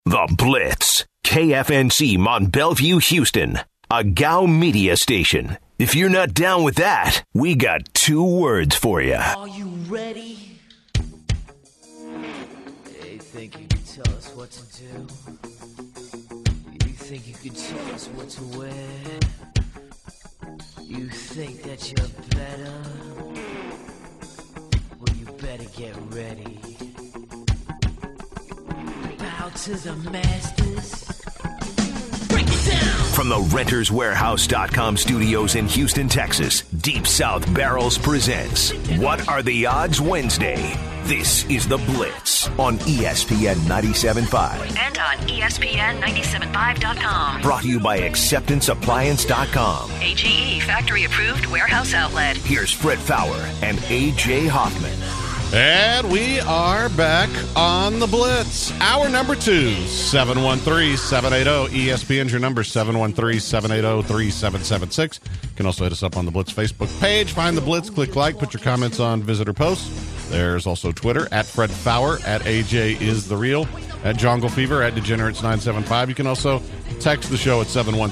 The Blitz. KFNC Mont Bellevue, Houston. A GOW media station. If you're not down with that, we got 2 words for you. Are you ready? You think you can tell us what to do? You think you can tell us what to wear? You think that you're better? Well, you better get ready. Bow to the masters. Break it down! From the RentersWarehouse.com studios in Houston, Texas, Deep South Barrels presents What Are the Odds Wednesday. This is The Blitz on ESPN 97.5. And on ESPN975.com. Brought to you by AcceptanceAppliance.com. AGE factory approved warehouse outlet. Here's Fred Fowler and AJ Hoffman. And we are back on The Blitz. Hour number 2, 713-780-ESPN's your number, 713-780-3776. You can also hit us up on the Blitz Facebook page. Find The Blitz, click like, put your comments on visitor posts. There's also Twitter, at Fred Fowler, at AJ is the real, at Jongle Fever, at Degenerates975. You can also text the show at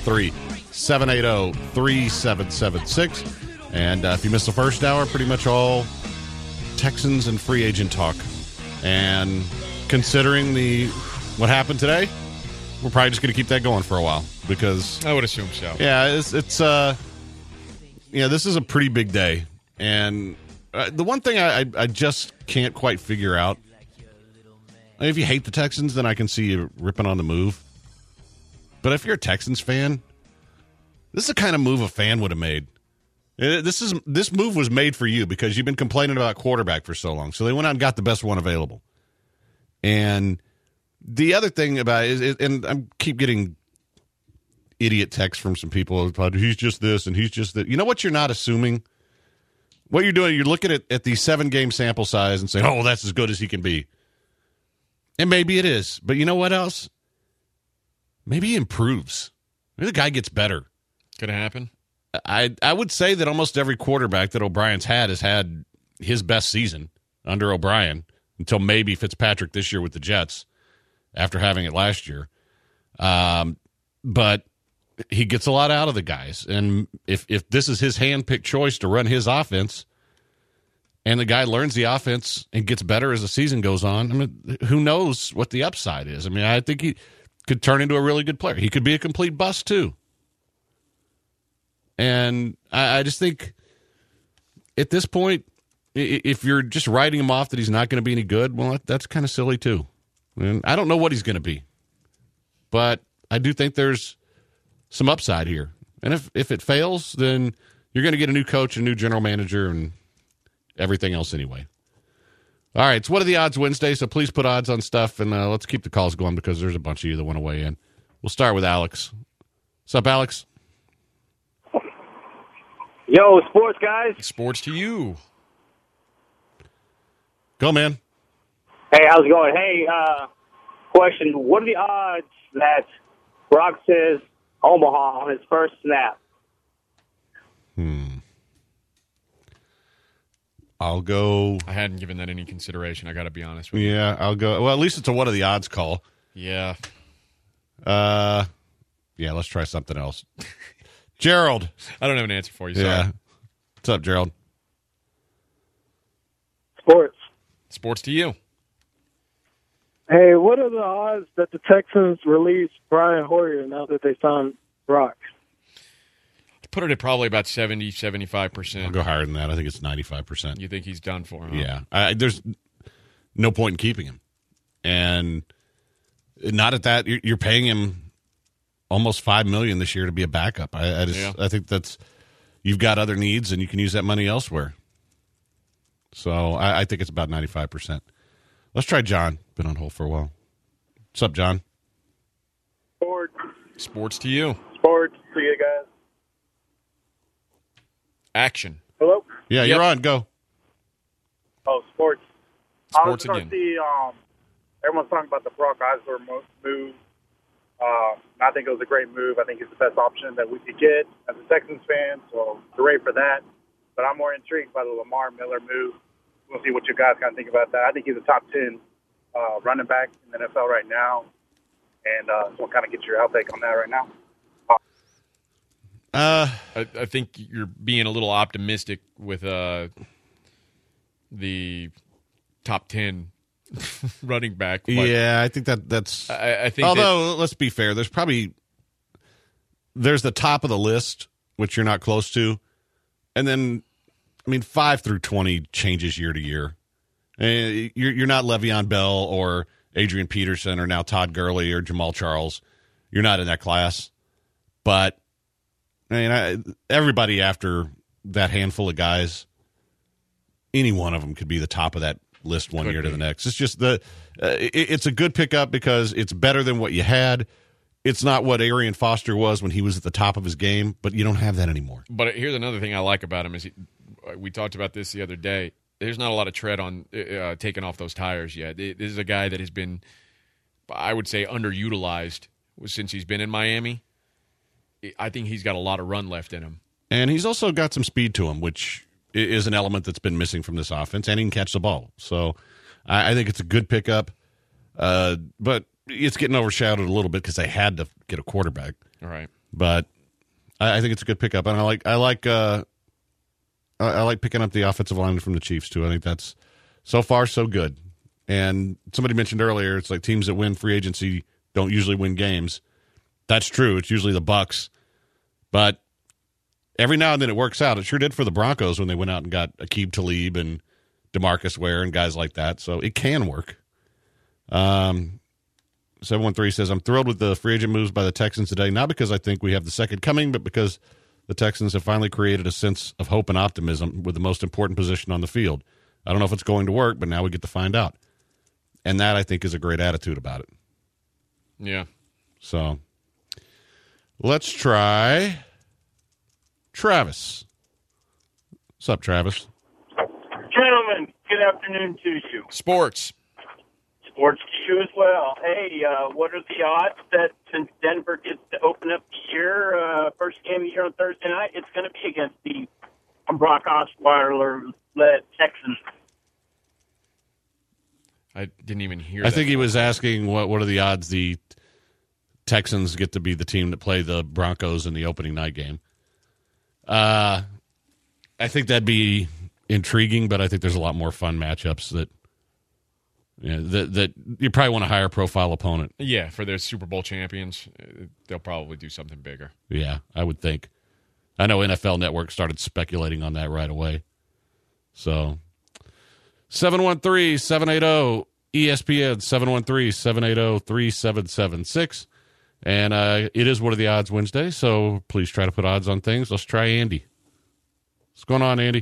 713-780-3776. And if you missed the first hour, pretty much all Texans and free agent talk. And considering what happened today, we're probably just going to keep that going for a while because I would assume so. Yeah, it's this is a pretty big day. And the one thing I just can't quite figure out, if you hate the Texans, then I can see you ripping on the move. But if you're a Texans fan, this is the kind of move a fan would have made. This move was made for you because you've been complaining about quarterback for so long. So they went out and got the best one available. And the other thing about it is, and I keep getting idiot texts from some people about he's just this and he's just that. You know what you're not assuming? What you're doing, you're looking at the 7-game sample size and saying, oh, that's as good as he can be. And maybe it is. But you know what else? Maybe he improves. Maybe the guy gets better. Could happen. I would say that almost every quarterback that O'Brien's has had his best season under O'Brien until maybe Fitzpatrick this year with the Jets after having it last year. But he gets a lot out of the guys. And if this is his hand-picked choice to run his offense and the guy learns the offense and gets better as the season goes on, I mean, who knows what the upside is? I mean, I think he could turn into a really good player. He could be a complete bust, too. And I just think at this point, if you're just writing him off that he's not going to be any good, well, that's kind of silly too. And I don't know what he's going to be. But I do think there's some upside here. And if it fails, then you're going to get a new coach, a new general manager, and everything else anyway. All right, it's What Are the Odds Wednesday, so please put odds on stuff, and let's keep the calls going because there's a bunch of you that want to weigh in. We'll start with Alex. What's up, Alex? Yo, sports guys. Sports to you. Go, man. Hey, how's it going? Hey, question. What are the odds that Brock says Omaha on his first snap? I'll go. I hadn't given that any consideration. I got to be honest with you. Yeah, I'll go. Well, at least it's a What Are the Odds call. Yeah. Yeah, let's try something else. Gerald. I don't have an answer for you. Sorry. Yeah. What's up, Gerald? Sports. Sports to you. Hey, what are the odds that the Texans release Brian Hoyer now that they signed Brock? Put it at probably about 70, 75%. I'll go higher than that. I think it's 95%. You think he's done for him? Yeah. There's no point in keeping him. And not at that. You're paying him almost $5 million this year to be a backup. I think that's you've got other needs and you can use that money elsewhere. So I think it's about 95%. Let's try John. Been on hold for a while. What's up, John? Sports. Sports to you. Sports to you guys. Action. Hello? Yeah, Yep. You're on. Go. Oh, sports. Sports I was again. going to see, everyone's talking about the Brock Osler move. I think it was a great move. I think it's the best option that we could get as a Texans fan, so hooray for that. But I'm more intrigued by the Lamar Miller move. We'll see what you guys kind of think about that. I think he's a top 10 running back in the NFL right now. And so kind of get your outtake on that right now. I think you're being a little optimistic with the top 10 running back. But yeah, I think that's. I think. Although, let's be fair, there's the top of the list, which you're not close to, and then, 5 through 20 changes year to year. You're not Le'Veon Bell or Adrian Peterson or now Todd Gurley or Jamal Charles. You're not in that class, but everybody after that handful of guys, any one of them could be the top of that list one year to the next. It's just it's a good pickup because it's better than what you had. It's not what Arian Foster was when he was at the top of his game, but you don't have that anymore. But here's another thing I like about him is we talked about this the other day. There's not a lot of tread on taking off those tires yet. This is a guy that has been, I would say, underutilized since he's been in Miami. I think he's got a lot of run left in him. And he's also got some speed to him, which is an element that's been missing from this offense, and he can catch the ball. So I think it's a good pickup, but it's getting overshadowed a little bit because they had to get a quarterback. All right. But I think it's a good pickup, and I like picking up the offensive lineman from the Chiefs, too. I think that's so far so good. And somebody mentioned earlier, it's like teams that win free agency don't usually win games. That's true. It's usually the Bucs. But every now and then it works out. It sure did for the Broncos when they went out and got Aqib Talib and DeMarcus Ware and guys like that. So it can work. 713 says, I'm thrilled with the free agent moves by the Texans today, not because I think we have the second coming, but because the Texans have finally created a sense of hope and optimism with the most important position on the field. I don't know if it's going to work, but now we get to find out. And that, I think, is a great attitude about it. Yeah. So let's try Travis. What's up, Travis? Gentlemen, good afternoon to you. Sports To you as well. Hey, what are the odds that since Denver gets to open up the year, first game of the year on Thursday night, it's going to be against the Brock Osweiler-led Texans? I didn't even hear I think he was asking what are the odds the Texans get to be the team that play the Broncos in the opening night game. I think that'd be intriguing, but I think there's a lot more fun matchups that you probably want a higher profile opponent. Yeah, for their Super Bowl champions, they'll probably do something bigger. Yeah, I would think. I know NFL Network started speculating on that right away. So 713-780-ESPN, 713-780-3776. And it is What Are the Odds Wednesday, so please try to put odds on things. Let's try Andy. What's going on, Andy?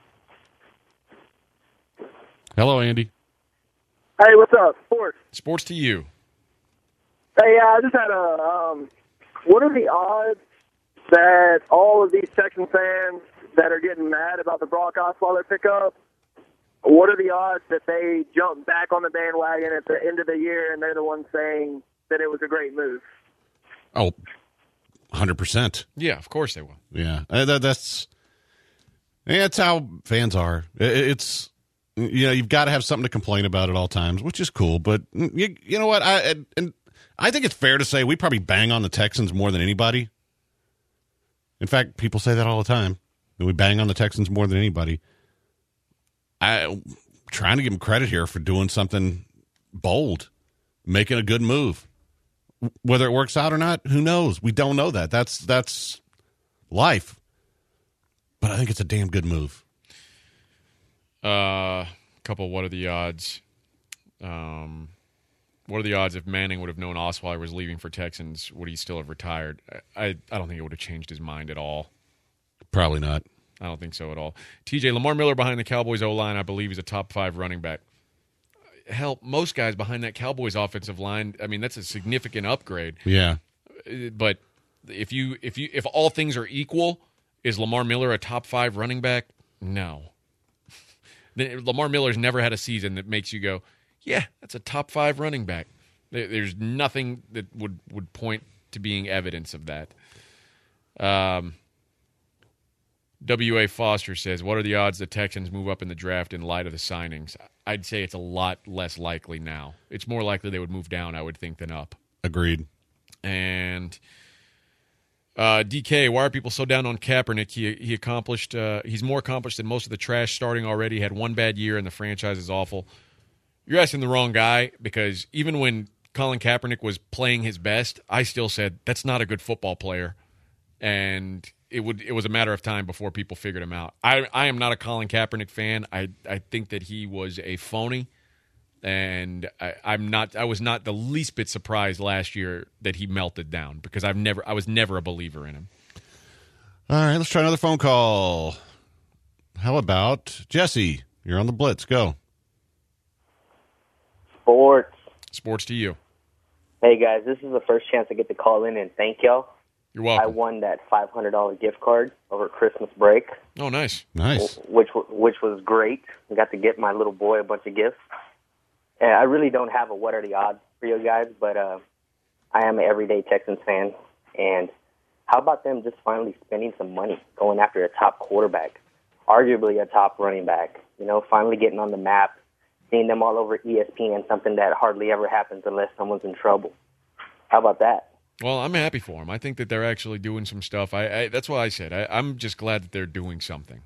Hello, Andy. Hey, what's up? Sports to you. Hey, I just had what are the odds that all of these Texan fans that are getting mad about the Brock Osweiler pickup, what are the odds that they jump back on the bandwagon at the end of the year and they're the ones saying that it was a great move? Oh, 100%. Yeah, of course they will. Yeah, that's how fans are. It's you've got to have something to complain about at all times, which is cool. But you know what? I think it's fair to say we probably bang on the Texans more than anybody. In fact, people say that all the time. We bang on the Texans more than anybody. I'm trying to give them credit here for doing something bold, making a good move. Whether it works out or not, who knows? We don't know that. That's life. But I think it's a damn good move. Couple. What are the odds? What are the odds if Manning would have known Osweiler was leaving for Texans? Would he still have retired? I don't think it would have changed his mind at all. Probably not. I don't think so at all. TJ, Lamar Miller behind the Cowboys O-line, I believe he's a top 5 running back. Hell, most guys behind that Cowboys offensive line, I mean, that's a significant upgrade. Yeah. But if all things are equal, is Lamar Miller a top 5 running back? No. Lamar Miller's never had a season that makes you go, yeah, that's a top 5 running back. There's nothing that would point to being evidence of that. W.A. Foster says, what are the odds the Texans move up in the draft in light of the signings? I'd say it's a lot less likely now. It's more likely they would move down, I would think, than up. Agreed. And DK, why are people so down on Kaepernick? He accomplished. He's more accomplished than most of the trash starting already. He had one bad year, and the franchise is awful. You're asking the wrong guy, because even when Colin Kaepernick was playing his best, I still said that's not a good football player, and it was a matter of time before people figured him out. I am not a Colin Kaepernick fan. I think that he was a phony. And I was not the least bit surprised last year that he melted down, because I was never a believer in him. All right, let's try another phone call. How about Jesse? You're on the Blitz. Go. Sports to you. Hey, guys, this is the first chance I get to call in and thank y'all. You're welcome. I won that $500 gift card over Christmas break. Oh, nice. Which was great. I got to get my little boy a bunch of gifts. And I really don't have a what are the odds for you guys, but I am an everyday Texans fan. And how about them just finally spending some money, going after a top quarterback, arguably a top running back, finally getting on the map, seeing them all over ESPN, something that hardly ever happens unless someone's in trouble. How about that? Well, I'm happy for them. I think that they're actually doing some stuff. That's what I said. I'm just glad that they're doing something.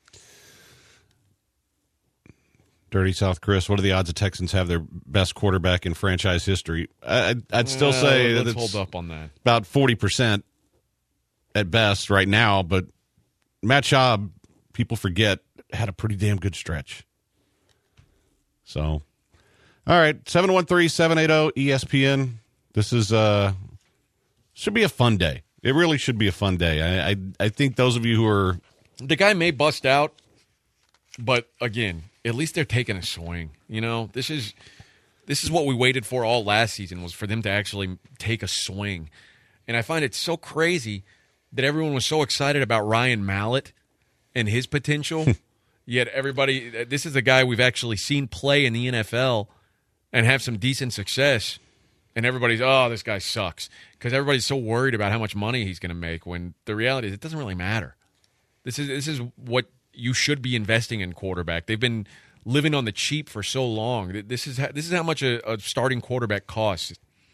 Dirty South Chris, what are the odds the Texans have their best quarterback in franchise history? I'd still say let's that hold up on that. About 40% at best right now, but Matt Schaub, people forget, had a pretty damn good stretch. So, all right, 713-780-ESPN. This is should be a fun day. It really should be a fun day. I think those of you who are... The guy may bust out, but again, at least they're taking a swing. This is what we waited for all last season, was for them to actually take a swing. And I find it so crazy that everyone was so excited about Ryan Mallett and his potential, yet everybody, this is a guy we've actually seen play in the NFL and have some decent success, and everybody's, oh, this guy sucks, because everybody's so worried about how much money he's going to make, when the reality is it doesn't really matter. This is what you should be investing in quarterback. They've been living on the cheap for so long. This is how much a starting quarterback costs.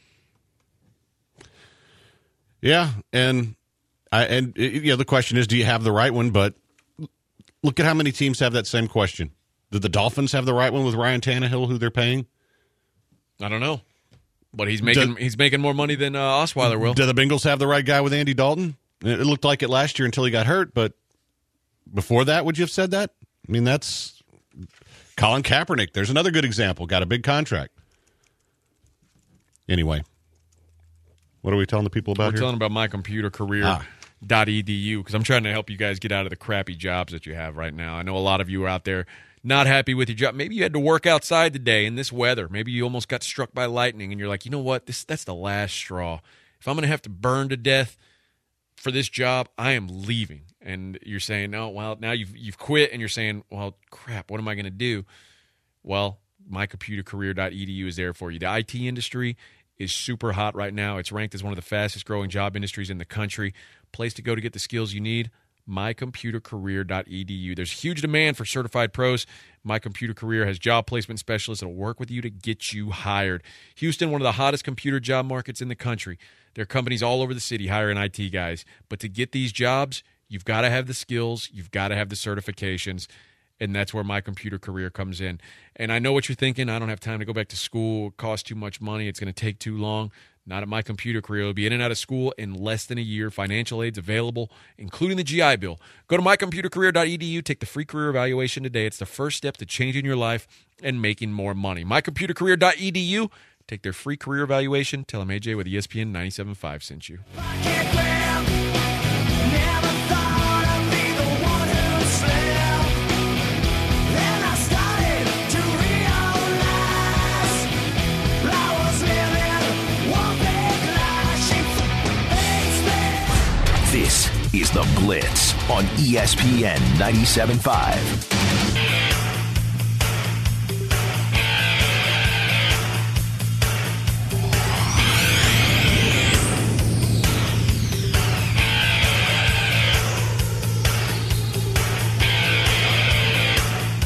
Yeah, and the question is, do you have the right one? But look at how many teams have that same question. Did the Dolphins have the right one with Ryan Tannehill, who they're paying? I don't know, but he's making more money than Osweiler will. Do the Bengals have the right guy with Andy Dalton? It looked like it last year until he got hurt, but before that, would you have said that? I mean, that's Colin Kaepernick. There's another good example. Got a big contract. Anyway, what are we telling the people about We're here? telling about mycomputercareer.edu, because I'm trying to help you guys get out of the crappy jobs that you have right now. I know a lot of you are out there not happy with your job. Maybe you had to work outside today in this weather. Maybe you almost got struck by lightning, and you're like, you know what? That's the last straw. If I'm going to have to burn to death for this job, I am leaving. And you're saying, no, well, now you've quit, and you're saying, well, crap, what am I going to do? Well, mycomputercareer.edu is there for you. The IT industry is super hot right now. It's ranked as one of the fastest growing job industries in the country. Place to go to get the skills you need, mycomputercareer.edu. There's huge demand for certified pros. My Computer Career has job placement specialists that will work with you to get you hired. Houston, one of the hottest computer job markets in the country. There are companies all over the city hiring IT guys. But to get these jobs, you've got to have the skills. You've got to have the certifications. And that's where My Computer Career comes in. And I know what you're thinking. I don't have time to go back to school. It costs too much money. It's going to take too long. Not at My Computer Career. It'll be in and out of school in less than a year. Financial aid's available, including the GI Bill. Go to mycomputercareer.edu. Take the free career evaluation today. It's the first step to changing your life and making more money. Mycomputercareer.edu. Take their free career evaluation. Tell them AJ with ESPN 97.5 sent you. This is The Blitz on ESPN 97.5.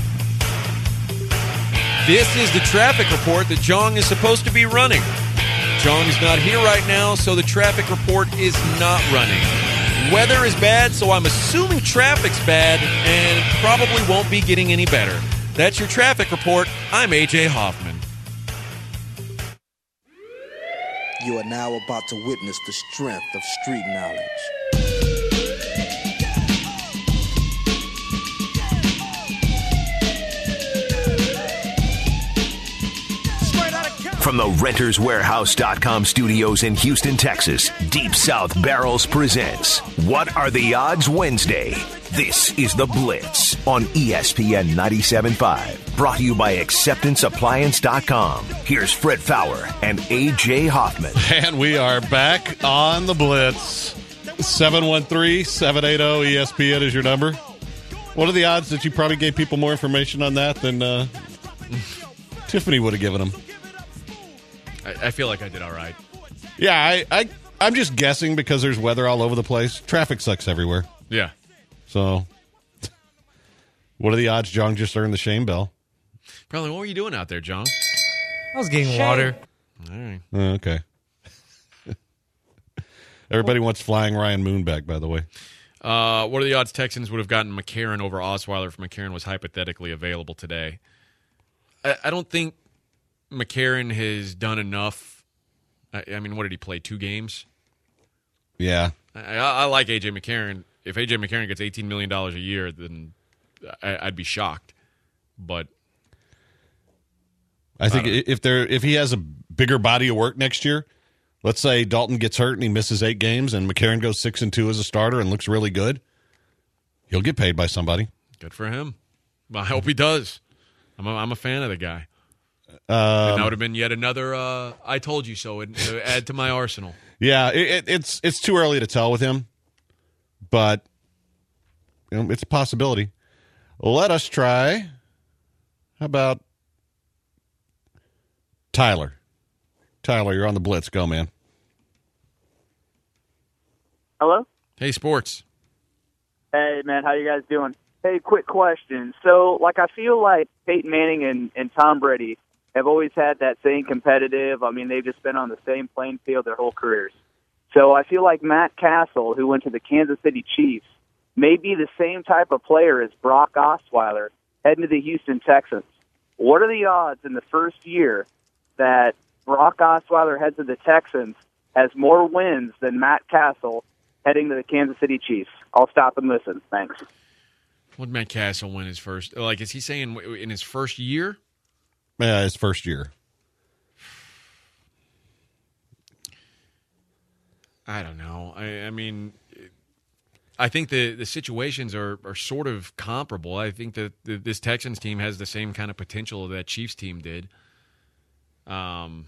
This is the traffic report that Jong is supposed to be running. John is not here right now, so the traffic report is not running. Weather is bad, so I'm assuming traffic's bad and probably won't be getting any better. That's your traffic report. I'm A.J. Hoffman. You are now about to witness the strength of street knowledge. From the RentersWarehouse.com studios in Houston, Texas, Deep South Barrels presents What Are the Odds Wednesday. This is The Blitz on ESPN 97.5. Brought to you by AcceptanceAppliance.com. Here's Fred Fowler and A.J. Hoffman. And we are back on The Blitz. 713-780-ESPN is your number. What are the odds that you probably gave people more information on that than Tiffany would have given them? I feel like I did all right. Yeah, I'm just guessing because there's weather all over the place. Traffic sucks everywhere. Yeah. So, what are the odds John just earned the shame bell? Probably, what were you doing out there, John? I was getting water. All right. Okay. Everybody wants Flying Ryan Moon back, by the way. What are the odds Texans would have gotten McCarron over Osweiler if McCarron was hypothetically available today? I don't think McCarron has done enough. I mean, what did he play? 2 games? Yeah. I like A.J. McCarron. If A.J. McCarron gets $18 million a year, then I'd be shocked. But I think if he has a bigger body of work next year, let's say Dalton gets hurt and he misses 8 games and McCarron goes 6-2 as a starter and looks really good, he'll get paid by somebody. Good for him. I hope he does. I'm a fan of the guy. And that would have been yet another I told you so to add to my arsenal. Yeah, it's too early to tell with him, but it's a possibility. Let us try. How about Tyler? Tyler, you're on the Blitz. Go, man. Hello? Hey, sports. Hey, man, how you guys doing? Hey, quick question. So, I feel like Peyton Manning and Tom Brady have always had that same competitive. I mean, they've just been on the same playing field their whole careers. So I feel like Matt Castle, who went to the Kansas City Chiefs, may be the same type of player as Brock Osweiler heading to the Houston Texans. What are the odds in the first year that Brock Osweiler heads to the Texans has more wins than Matt Castle heading to the Kansas City Chiefs? I'll stop and listen. Thanks. What did Matt Castle win his first? Is he saying in his first year? Yeah, his first year. I don't know. I mean, I think the situations are sort of comparable. I think that this Texans team has the same kind of potential that Chiefs team did. I'll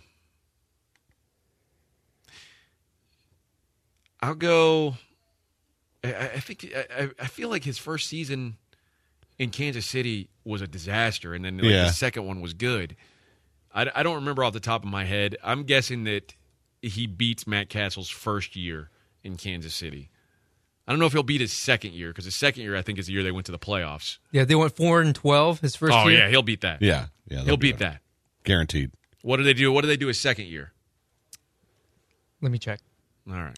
go. I feel like his first season in Kansas City was a disaster, and then the second one was good. I don't remember off the top of my head. I'm guessing that he beats Matt Castle's first year in Kansas City. I don't know if he'll beat his second year, because his second year, I think, is the year they went to the playoffs. Yeah, they went 4-12 his first year. Oh, yeah, he'll beat that. Yeah. He'll beat that. Guaranteed. What do they do? What do they do his second year? Let me check. All right.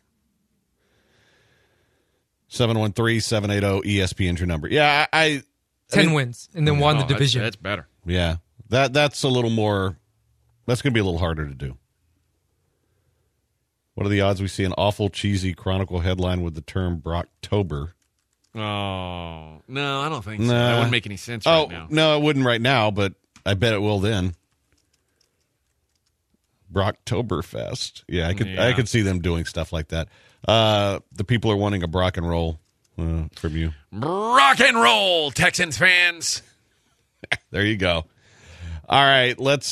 713-780-ESPN's your number. Yeah, 10 wins, and then won the division. That's better. Yeah, that's a little more. That's going to be a little harder to do. What are the odds we see an awful, cheesy Chronicle headline with the term Brocktober? Oh, no, I don't think so. That wouldn't make any sense right now. No, it wouldn't right now, but I bet it will then. Brocktoberfest. Yeah, I could see them doing stuff like that. The people are wanting a Brock and roll from you. Rock and roll, Texans fans. There you go. All right, let's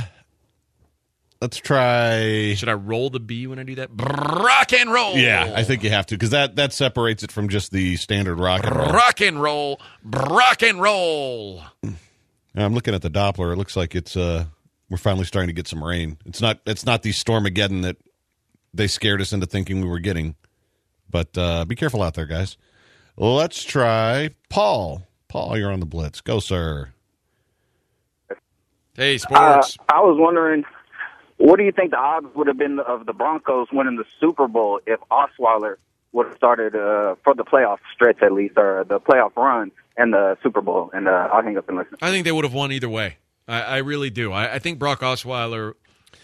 try. Should I roll the B when I do that? Rock and roll. Yeah, I think you have to, because that separates it from just the standard rock and roll. Rock and roll. Rock and roll. I'm looking at the Doppler. It looks like it's we're finally starting to get some rain. It's not the Stormageddon that they scared us into thinking we were getting. But be careful out there, guys. Let's try Paul. Paul, you're on the Blitz. Go, sir. Hey, sports. I was wondering what do you think the odds would have been of the Broncos winning the Super Bowl if Osweiler would have started for the playoff stretch at least, or the playoff run and the Super Bowl? And I'll hang up and listen. I think they would have won either way. I really do. I think Brock Osweiler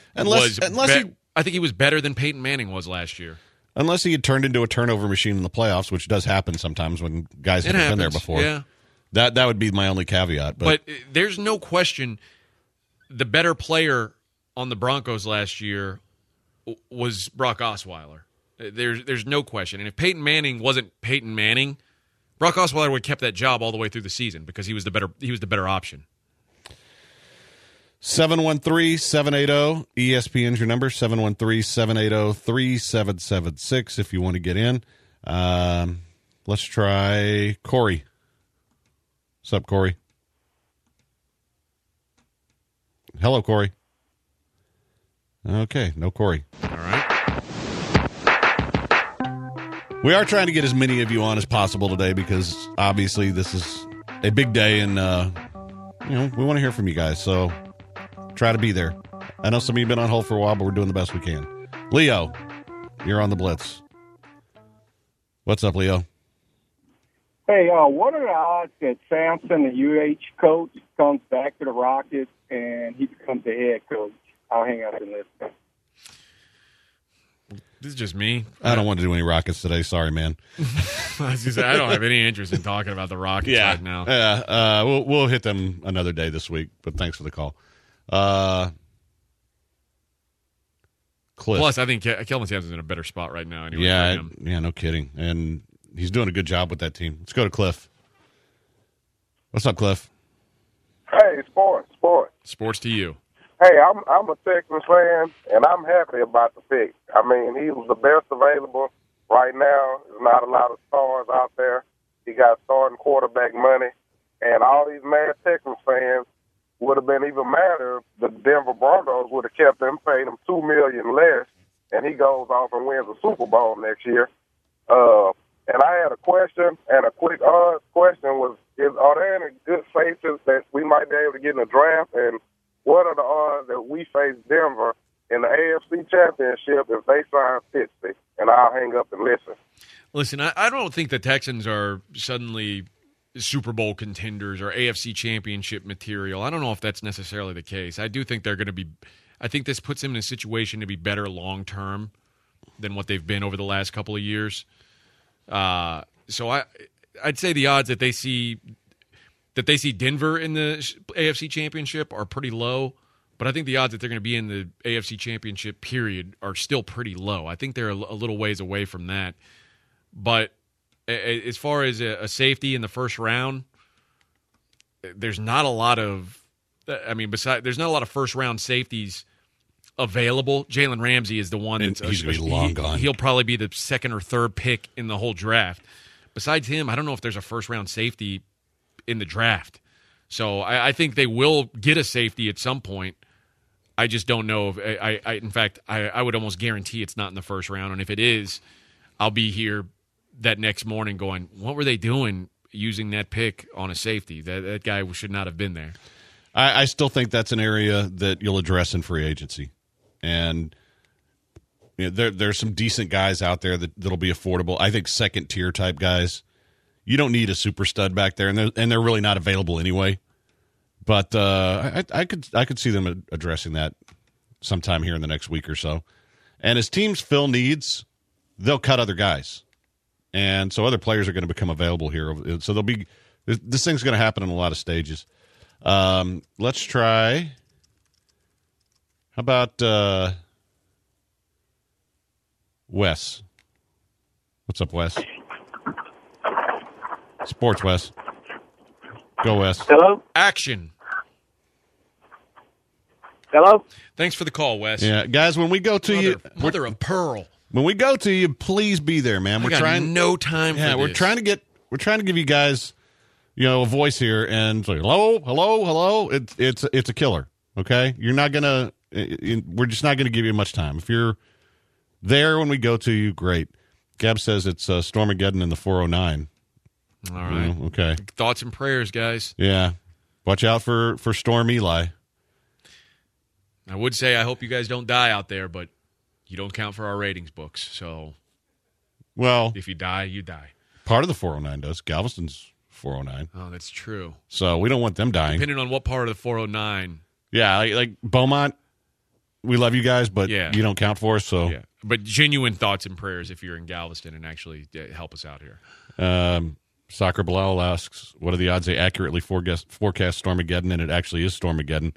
I think he was better than Peyton Manning was last year. Unless he had turned into a turnover machine in the playoffs, which does happen sometimes when guys haven't been there before. Yeah. That would be my only caveat. But there's no question the better player on the Broncos last year was Brock Osweiler. There's no question. And if Peyton Manning wasn't Peyton Manning, Brock Osweiler would have kept that job all the way through the season because he was the better option. 713-780 ESPN's your number, 713-780-3776 if you want to get in. Let's try Corey. What's up, Corey? Hello, Corey. Okay, no Corey. All right. We are trying to get as many of you on as possible today because obviously this is a big day and we want to hear from you guys, so try to be there. I know some of you have been on hold for a while, but we're doing the best we can. Leo, you're on the Blitz. What's up, Leo? Hey, what are the odds that Sampson, the UH coach, comes back to the Rockets and he becomes the head coach? I'll hang up and listen. This is just me. I don't want to do any Rockets today. Sorry, man. I don't have any interest in talking about the Rockets right now. Yeah, we'll hit them another day this week, but thanks for the call. Cliff. Plus, I think Kelvin Sampson's in a better spot right now. Anyway, yeah, no kidding. And he's doing a good job with that team. Let's go to Cliff. What's up, Cliff? Hey, sports. Sports to you. Hey, I'm a Texans fan, and I'm happy about the pick. I mean, he was the best available right now. There's not a lot of stars out there. He got starting quarterback money, and all these mad Texans fans would have been even madder if the Denver Broncos would have kept him, paid him $2 million less, and he goes off and wins the Super Bowl next year. And I had a question, and a quick question was, are there any good safeties that we might be able to get in the draft, and what are the odds that we face Denver in the AFC Championship if they sign Pittsburgh? And I'll hang up and listen. Listen, I don't think the Texans are suddenly Super Bowl contenders or AFC Championship material. I don't know if that's necessarily the case. I do think they're going to be – I think this puts them in a situation to be better long-term than what they've been over the last couple of years. So I'd say the odds that they see Denver in the AFC Championship are pretty low, but I think the odds that they're going to be in the AFC Championship period are still pretty low. I think they're a little ways away from that. But as far as a safety in the first round, there's not a lot of there's not a lot of first round safeties available. Jalen Ramsey is the one that's he's going to be long gone. He'll probably be the second or third pick in the whole draft. Besides him, I don't know if there's a first round safety in the draft. So I think they will get a safety at some point. I just don't know if in fact, I would almost guarantee it's not in the first round. And if it is, I'll be here that next morning going, what were they doing using that pick on a safety? That guy should not have been there. I still think that's an area that you'll address in free agency. And there's some decent guys out there that'll be affordable. I think second-tier type guys. You don't need a super stud back there, and they're really not available anyway. But I could see them addressing that sometime here in the next week or so. And as teams fill needs, they'll cut other guys, and so other players are going to become available here. So this thing's going to happen in a lot of stages. Let's try. How about Wes? What's up, Wes? Sports, Wes. Go, Wes. Hello? Action. Hello? Thanks for the call, Wes. Yeah, guys, when we go to Mother of pearl. When we go to you, please be there, man. We're trying no time for this. We're trying to give you guys, a voice here and say, hello. It's a killer. Okay? You're not gonna we're just not gonna give you much time. If you're there when we go to you, great. Gab says it's Stormageddon in the 409. All right. Okay. Thoughts and prayers, guys. Yeah. Watch out for Storm Eli. I would say I hope you guys don't die out there, but you don't count for our ratings books. So, well, if you die, you die. Part of the 409 does. Galveston's 409. Oh, that's true. So we don't want them dying. Depending on what part of the 409. Yeah, like Beaumont, we love you guys, but you don't count for us. So, yeah. But genuine thoughts and prayers if you're in Galveston and actually help us out here. Soccer Bilal asks, what are the odds they accurately forecast Stormageddon, and it actually is Stormageddon?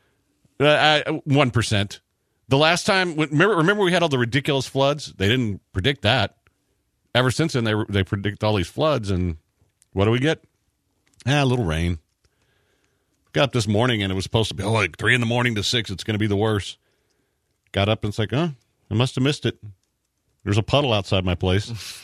1%. The last time, remember we had all the ridiculous floods? They didn't predict that. Ever since then, they predict all these floods, and what do we get? A little rain. Got up this morning, and it was supposed to be like 3 a.m. to 6. It's going to be the worst. Got up, and it's like, I must have missed it. There's a puddle outside my place.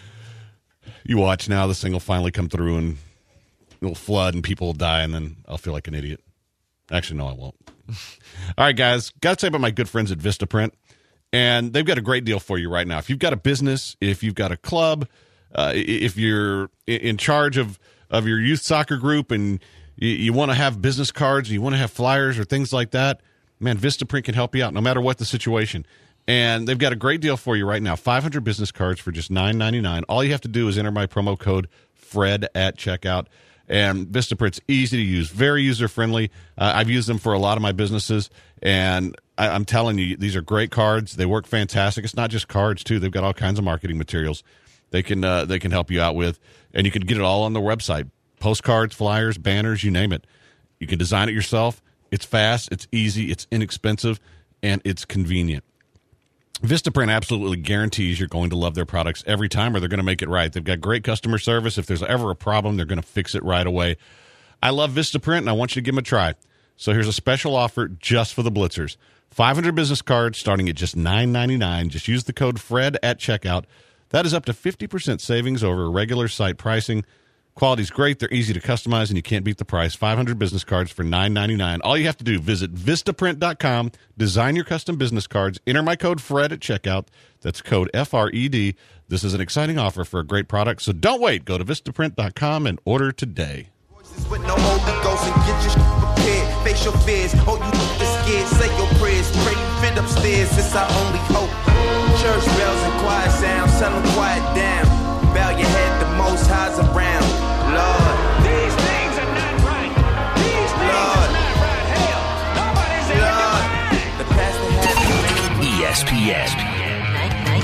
You watch now, this thing will finally come through, and it'll flood, and people will die, and then I'll feel like an idiot. Actually, no, I won't. All right, guys. Got to say about my good friends at Vistaprint. And they've got a great deal for you right now. If you've got a business, if you've got a club, if you're in charge of your youth soccer group and you want to have business cards, you want to have flyers or things like that, man, Vistaprint can help you out no matter what the situation. And they've got a great deal for you right now. 500 business cards for just $9.99. All you have to do is enter my promo code FRED at checkout. And Vistaprint's easy to use, very user-friendly. I've used them for a lot of my businesses, and I'm telling you, these are great cards. They work fantastic. It's not just cards, too. They've got all kinds of marketing materials they can help you out with, and you can get it all on their website. Postcards, flyers, banners, you name it. You can design it yourself. It's fast, it's easy, it's inexpensive, and it's convenient. Vistaprint absolutely guarantees you're going to love their products every time, or they're going to make it right. They've got great customer service. If there's ever a problem, they're going to fix it right away. I love Vistaprint, and I want you to give them a try. So here's a special offer just for the Blitzers. 500 business cards starting at just $9.99. Just use the code FRED at checkout. That is up to 50% savings over regular site pricing. Quality's great. They're easy to customize, and you can't beat the price. 500 business cards for $9.99. All you have to do, visit Vistaprint.com, design your custom business cards, enter my code FRED at checkout. That's code FRED. This is an exciting offer for a great product, so don't wait. Go to Vistaprint.com and order today. With no Holy Ghost and get your prepared. Face your fears. Oh, you scared. Say your prayers. Pray you fit upstairs. It's our only hope. Church bells and choir sounds. Tell them quiet down. Bow your head. The Most High's around. Lord, these things are not right. These things are not right. Hell, nobody's ever doing. The pastor has ESPN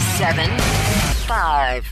97.5.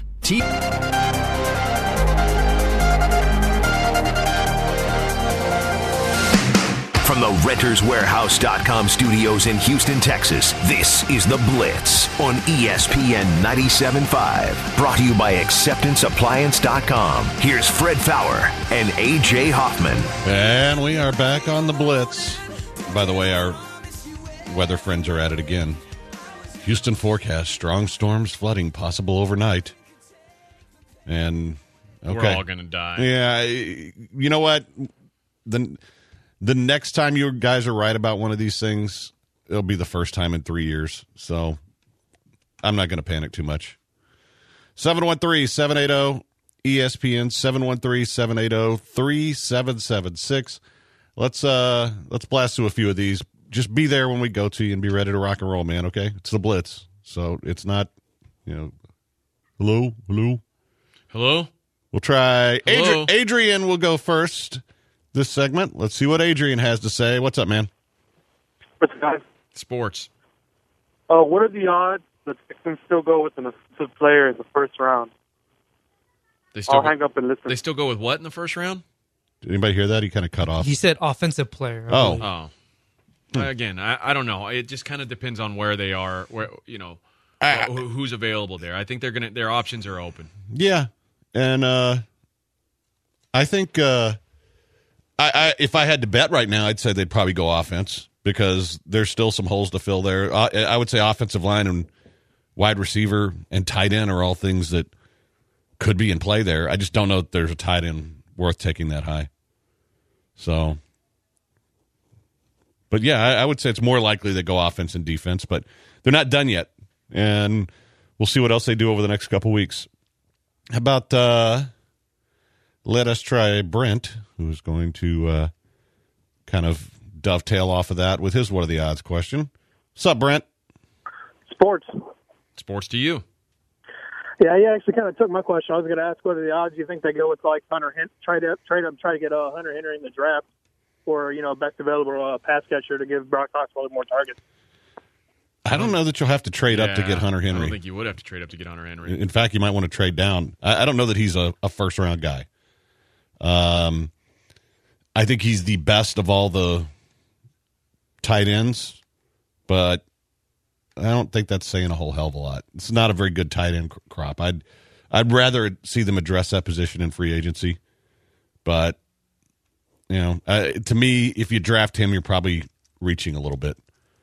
From the RentersWarehouse.com studios in Houston, Texas, this is The Blitz on ESPN 97.5. Brought to you by AcceptanceAppliance.com. Here's Fred Fowler and A.J. Hoffman. And we are back on The Blitz. By the way, our weather friends are at it again. Houston forecast, strong storms, flooding, possible overnight. And, okay. We're all going to die. Yeah, you know what? The next time you guys are right about one of these things, it'll be the first time in 3 years. So I'm not going to panic too much. 713-780-ESPN, 713-780-3776. Let's blast through a few of these. Just be there when we go to you and be ready to rock and roll, man, okay? It's the Blitz. So it's not, hello? Hello? We'll try. Hello? Adrian will go first this segment. Let's see what Adrian has to say. What's up, man? What's up, guys? Sports. What are the odds that the Texans still go with an offensive player in the first round? I'll hang up and listen. They still go with what in the first round? Did anybody hear that? He kind of cut off. He said offensive player. Oh. Again, I don't know. It just kind of depends on where they are, who's available there. I think their options are open. Yeah. And I think if I had to bet right now, I'd say they'd probably go offense because there's still some holes to fill there. I would say offensive line and wide receiver and tight end are all things that could be in play there. I just don't know if there's a tight end worth taking that high. So, but yeah, I would say it's more likely they go offense and defense, but they're not done yet. And we'll see what else they do over the next couple weeks. How about let us try Brent, who's going to kind of dovetail off of that with his what are the odds question. What's up, Brent? Sports. Sports to you. Yeah, he actually kind of took my question. I was going to ask what are the odds you think they go with like try to get Hunter Henry in the draft for best available pass catcher to give Brock Osweiler more targets. I don't know that you'll have to trade up to get Hunter Henry. I don't think you would have to trade up to get Hunter Henry. In fact, you might want to trade down. I don't know that he's a first-round guy. I think he's the best of all the tight ends, but I don't think that's saying a whole hell of a lot. It's not a very good tight end crop. I'd rather see them address that position in free agency, but to me, if you draft him, you're probably reaching a little bit.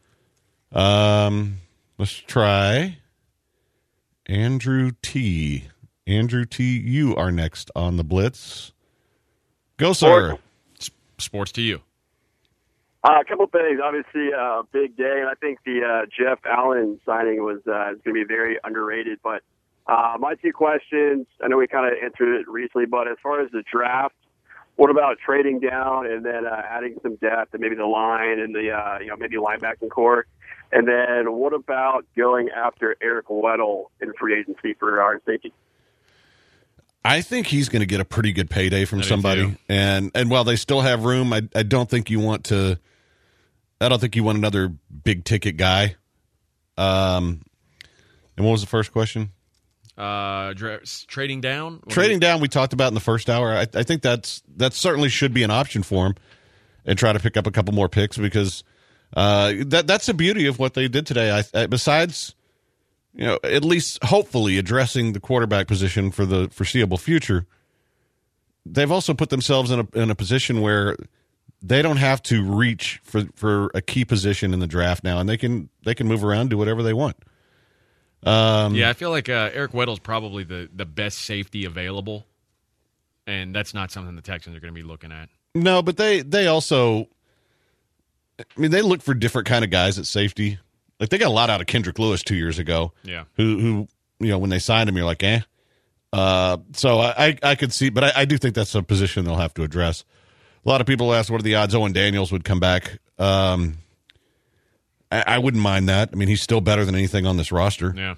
Let's try Andrew T. Andrew T., you are next on the Blitz. Go, sir. Sports to you. A couple of things. Obviously, a big day, and I think the Jeff Allen signing was going to be very underrated. But my two questions, I know we kind of answered it recently, but as far as the draft, what about trading down and then adding some depth and maybe the line and the maybe linebacking core? And then what about going after Eric Weddle in free agency for our safety? I think he's going to get a pretty good payday from somebody, and while they still have room, I don't think you want to. I don't think you want another big ticket guy. And what was the first question? Trading down. Trading down. We talked about in the first hour. I think that certainly should be an option for him, and try to pick up a couple more picks because that's the beauty of what they did today. Besides. At least hopefully addressing the quarterback position for the foreseeable future, they've also put themselves in a position where they don't have to reach for a key position in the draft now, and they can move around, do whatever they want. I feel like Eric Weddle is probably the best safety available, and that's not something the Texans are going to be looking at. No, but they also, they look for different kind of guys at safety. Like, they got a lot out of Kendrick Lewis 2 years ago. Yeah. Who when they signed him, you're like, eh. So I could see, but I do think that's a position they'll have to address. A lot of people ask what are the odds Owen Daniels would come back. I wouldn't mind that. He's still better than anything on this roster. Yeah.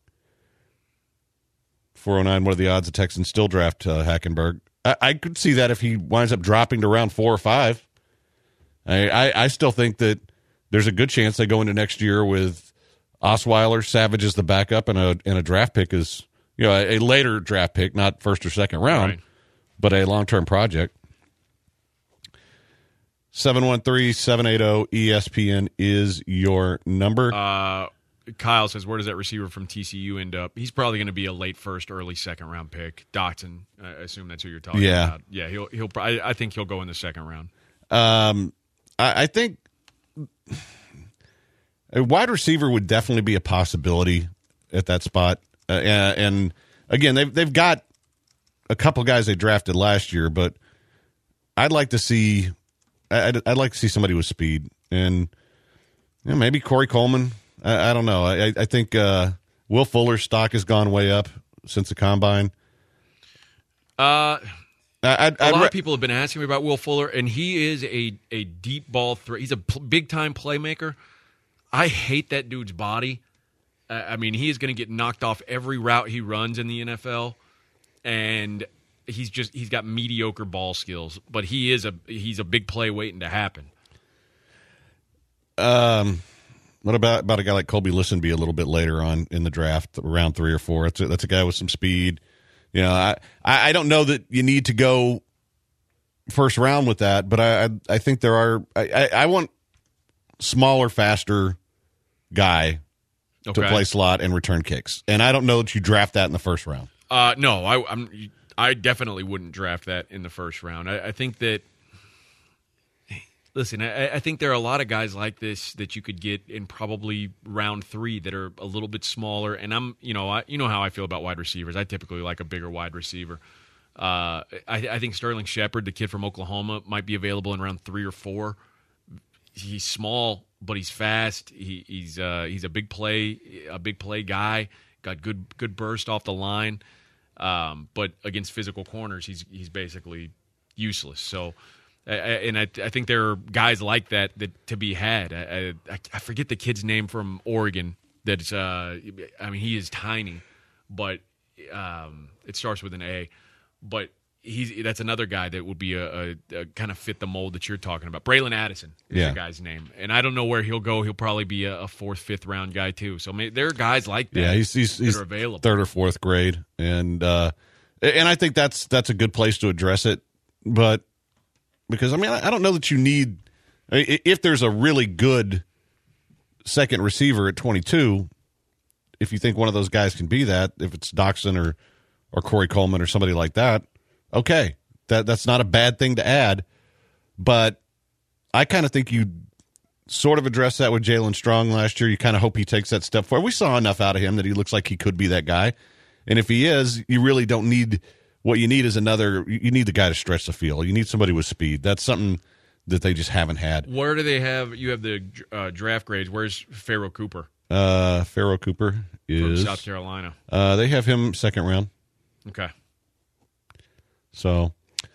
409, what are the odds the Texans still draft Hackenberg? I could see that if he winds up dropping to round 4 or 5. I still think that there's a good chance they go into next year with Osweiler, Savage as the backup, and a draft pick is a later draft pick, not first or second round, but a long-term project. 713-780-ESPN is your number. Kyle says, where does that receiver from TCU end up? He's probably going to be a late first, early second round pick. Dotson, I assume that's who you're talking about. Yeah, I think he'll go in the second round. I think a wide receiver would definitely be a possibility at that spot. And again, they've got a couple guys they drafted last year, but I'd like to see somebody with speed, and maybe Corey Coleman. I don't know. I think Will Fuller's stock has gone way up since the combine. A lot of people have been asking me about Will Fuller, and he is a deep ball threat. He's a big-time playmaker. I hate that dude's body. He is going to get knocked off every route he runs in the NFL, and he's got mediocre ball skills. But he's a big play waiting to happen. What about a guy like Colby Listenby a little bit later on in the draft, round 3 or 4? That's a guy with some speed. I don't know that you need to go first round with that, but I think there are. I want smaller, faster guy to play slot and return kicks, and I don't know that you draft that in the first round. No, I definitely wouldn't draft that in the first round. I think that. Listen, I think there are a lot of guys like this that you could get in probably round 3 that are a little bit smaller. And you know how I feel about wide receivers. I typically like a bigger wide receiver. I think Sterling Shepard, the kid from Oklahoma, might be available in round 3 or 4. He's small, but he's fast. He's a big play guy. Got good burst off the line. But against physical corners, he's basically useless. So. And I think there are guys like that to be had. I forget the kid's name from Oregon. That's he is tiny, but it starts with an A. But that's another guy that would be a kind of fit the mold that you're talking about. Braylon Addison is the guy's name, and I don't know where he'll go. He'll probably be a 4th, 5th round guy too. So there are guys like that. Yeah, he's that are available. 3rd or 4th grade, and I think that's a good place to address it. But because I don't know that you need if there's a really good second receiver at 22. If you think one of those guys can be that, if it's Doxson or Corey Coleman or somebody like that, okay, that's not a bad thing to add. But I kind of think you sort of addressed that with Jalen Strong last year. You kind of hope he takes that step forward. We saw enough out of him that he looks like he could be that guy. And if he is, you really don't need – what you need is you need the guy to stretch the field. You need somebody with speed. That's something that they just haven't had. Where do they have – you have the draft grades. Where's Pharaoh Cooper? Pharaoh Cooper is – from South Carolina. They have him 2nd round. Okay. So,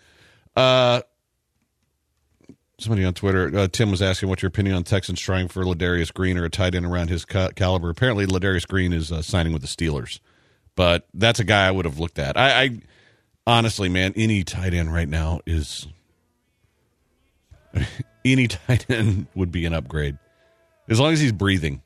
somebody on Twitter, Tim was asking what's your opinion on Texans trying for Ladarius Green or a tight end around his caliber. Apparently, Ladarius Green is signing with the Steelers, but that's a guy I would have looked at. I honestly, man, any tight end right now is any tight end would be an upgrade as long as he's breathing.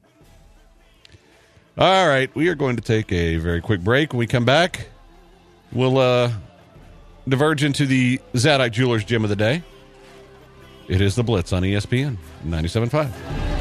All right, we are going to take a very quick break. When we come back, we'll diverge into the Zadok Jewelers Gem of the Day. It is the Blitz on ESPN 97.5.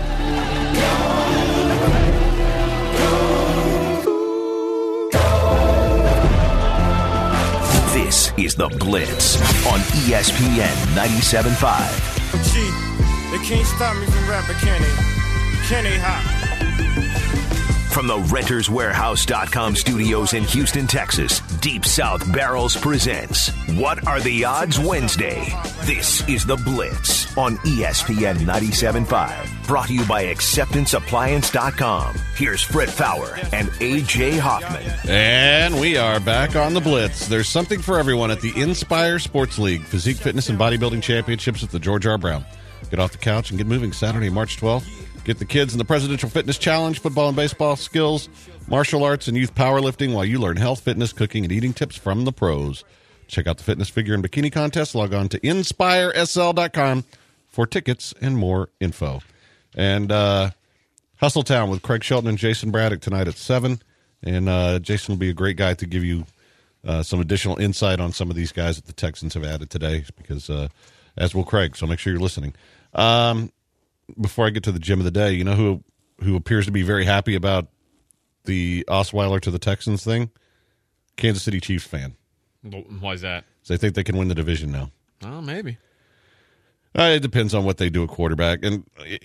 This is the Blitz on ESPN 97.5. They can't stop me from rapping, can they? Can they hop? From the RentersWarehouse.com studios in Houston, Texas, Deep South Barrels presents What Are the Odds Wednesday. This is the Blitz on ESPN 97.5. Brought to you by AcceptanceAppliance.com. Here's Fred Fowler and A.J. Hoffman. And we are back on the Blitz. There's something for everyone at the Inspire Sports League Physique, Fitness, and Bodybuilding Championships at the George R. Brown. Get off the couch and get moving Saturday, March 12th. Get the kids in the Presidential Fitness Challenge, football and baseball skills, martial arts, and youth powerlifting while you learn health, fitness, cooking, and eating tips from the pros. Check out the fitness figure and bikini contest. Log on to InspireSL.com for tickets and more info. And Hustletown with Craig Shelton and Jason Braddock tonight at 7. And Jason will be a great guy to give you some additional insight on some of these guys that the Texans have added today, because as will Craig. So make sure you're listening. Before I get to the gem of the day, you know who appears to be very happy about the Osweiler to the Texans thing? Kansas City Chiefs fan. Why is that? So they think they can win the division now. Oh, maybe. It depends on what they do at quarterback. And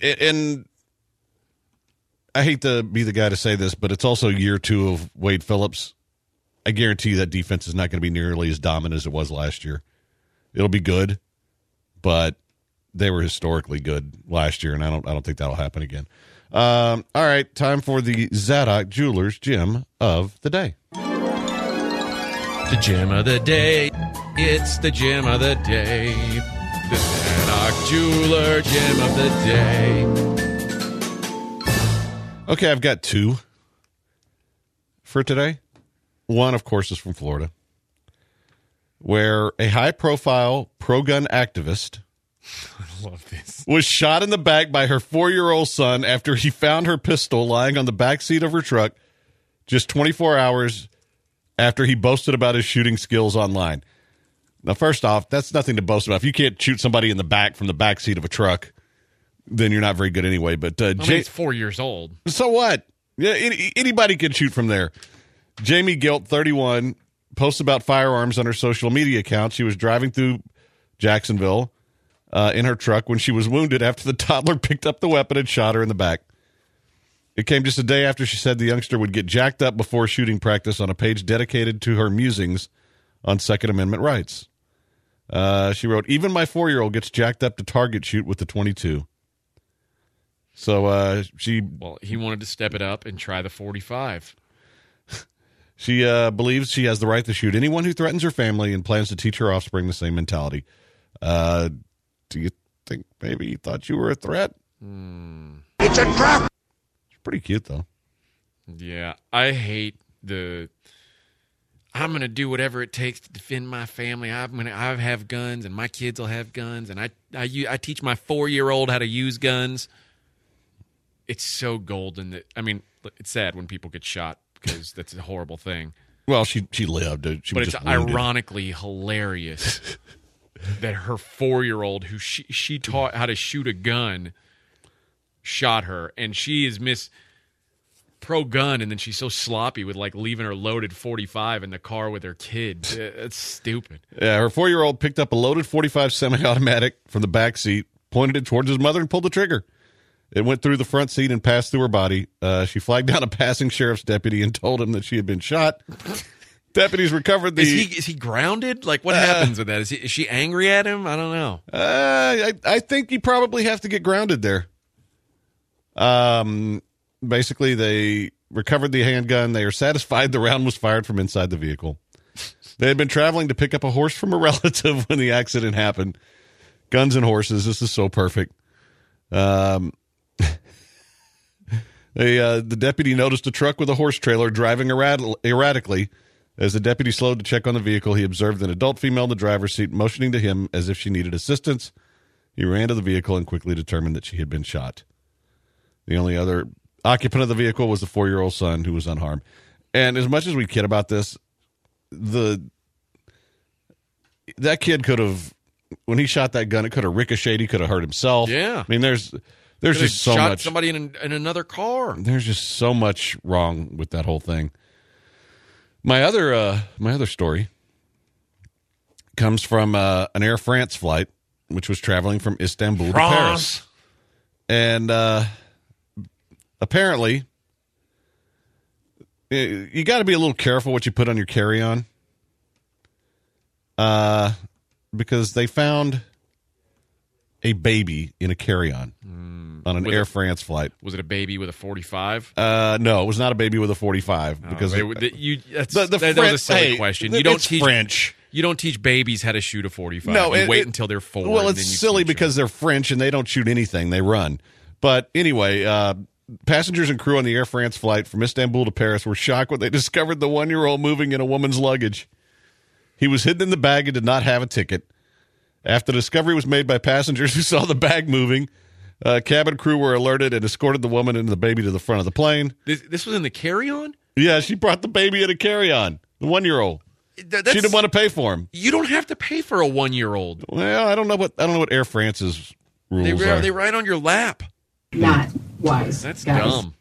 I hate to be the guy to say this, but it's also year 2 of Wade Phillips. I guarantee you that defense is not going to be nearly as dominant as it was last year. It'll be good, but they were historically good last year, and I don't think that'll happen again. All right, time for the Zadok Jewelers Gem of the Day. The gem of the day. It's the gem of the day. The Zadok Jeweler Gem of the day. Okay, I've got 2 for today. One, of course, is from Florida, where a high-profile pro-gun activist I love this. was shot in the back by her 4-year-old son after he found her pistol lying on the back seat of her truck just 24 hours after he boasted about his shooting skills online. Now, first off, that's nothing to boast about. If you can't shoot somebody in the back from the back seat of a truck, then you're not very good anyway. But he's 4 years old. So what? Yeah, anybody can shoot from there. Jamie Gilt, 31, posts about firearms on her social media account. She was driving through Jacksonville in her truck when she was wounded after the toddler picked up the weapon and shot her in the back. It came just a day after she said the youngster would get jacked up before shooting practice on a page dedicated to her musings on Second Amendment rights. She wrote, "Even my 4-year-old gets jacked up to target shoot with the .22. So he wanted to step it up and try the 45. She believes she has the right to shoot anyone who threatens her family and plans to teach her offspring the same mentality. Do you think maybe he thought you were a threat? It's a trap. It's pretty cute, though. Yeah, I hate I'm going to do whatever it takes to defend my family. I have guns, and my kids will have guns, and I teach my 4-year-old how to use guns. It's so golden that, I mean, it's sad when people get shot because that's a horrible thing. Well, she lived. She but was it's just wounded. ironically hilarious that her 4-year-old, who she taught how to shoot a gun, shot her, and she is pro-gun, and then she's so sloppy with like leaving her loaded 45 in the car with her kid. It's stupid. Yeah, her 4-year-old picked up a loaded .45 semi-automatic from the back seat, pointed it towards his mother, and pulled the trigger. It went through the front seat and passed through her body. She flagged down a passing sheriff's deputy and told him that she had been shot. Deputies recovered the... Is he grounded? Like, what happens with that? Is she angry at him? I don't know. I think you probably have to get grounded there. Basically, they recovered the handgun. They are satisfied the round was fired from inside the vehicle. They had been traveling to pick up a horse from a relative when the accident happened. Guns and horses. This is so perfect. The deputy noticed a truck with a horse trailer driving erratically. As the deputy slowed to check on the vehicle, he observed an adult female in the driver's seat motioning to him as if she needed assistance. He ran to the vehicle and quickly determined that she had been shot. The only other occupant of the vehicle was the 4-year-old son, who was unharmed. And as much as we kid about this, that kid could have, when he shot that gun, it could have ricocheted. He could have hurt himself. Yeah. I mean, there's just so shot much. Somebody in another car. There's just so much wrong with that whole thing. My other story comes from an Air France flight, which was traveling from Istanbul to Paris. And apparently, you got to be a little careful what you put on your carry-on, because they found a baby in a carry-on on an Air France flight. Was it a baby with a 45? No, it was not a baby with a 45. Because that was a silly question. You don't teach French. You don't teach babies how to shoot a 45. No, you wait until they're 4. Well, and it's then you silly teach them. because they're French and they don't shoot anything. They run. But anyway, passengers and crew on the Air France flight from Istanbul to Paris were shocked when they discovered the 1-year-old moving in a woman's luggage. He was hidden in the bag and did not have a ticket. After the discovery was made by passengers who saw the bag moving, cabin crew were alerted and escorted the woman and the baby to the front of the plane. This was in the carry-on? Yeah, she brought the baby in a carry-on, the 1-year-old. She didn't want to pay for him. You don't have to pay for a 1-year-old. Well, I don't know what Air France's rules are. They ride on your lap. Not wise. That's guys. dumb.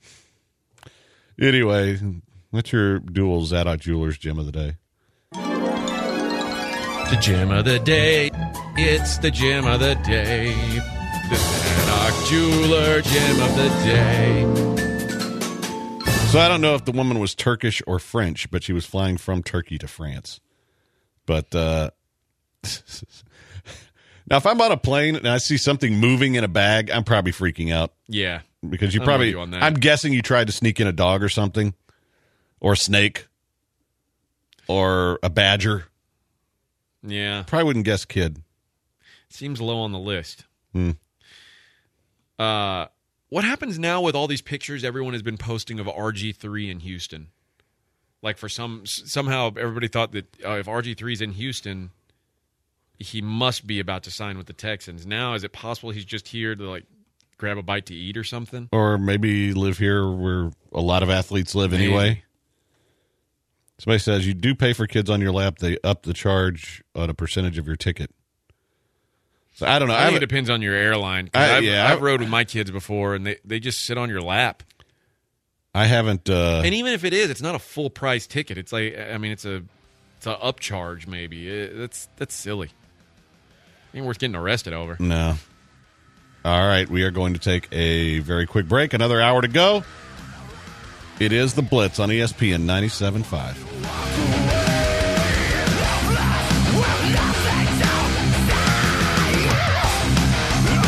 Anyway, what's your dual Zadok Jewelers gem of the day? The gem of the day. It's the gem of the day. The Zadok Jeweler gem of the day. So I don't know if the woman was Turkish or French, but she was flying from Turkey to France. But now, if I'm on a plane and I see something moving in a bag, I'm probably freaking out. Yeah. Because on that. I'm guessing you tried to sneak in a dog or something, or a snake, or a badger. Yeah. Probably wouldn't guess kid. Seems low on the list. What happens now with all these pictures everyone has been posting of RG3 in Houston? Like somehow everybody thought that if RG3 is in Houston, he must be about to sign with the Texans. Now, is it possible he's just here to like grab a bite to eat or something? Or maybe live here where a lot of athletes live anyway. Somebody says you do pay for kids on your lap. They up the charge on a percentage of your ticket. So I don't know. I think it depends on your airline. I've rode with my kids before, and they just sit on your lap. I haven't. And even if it is, it's not a full price ticket. It's like, I mean, it's an upcharge maybe. That's silly. Ain't worth getting arrested over. No. All right, we are going to take a very quick break. Another hour to go. It is The Blitz on ESPN 97.5.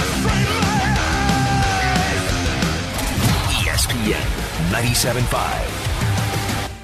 ESPN 97.5.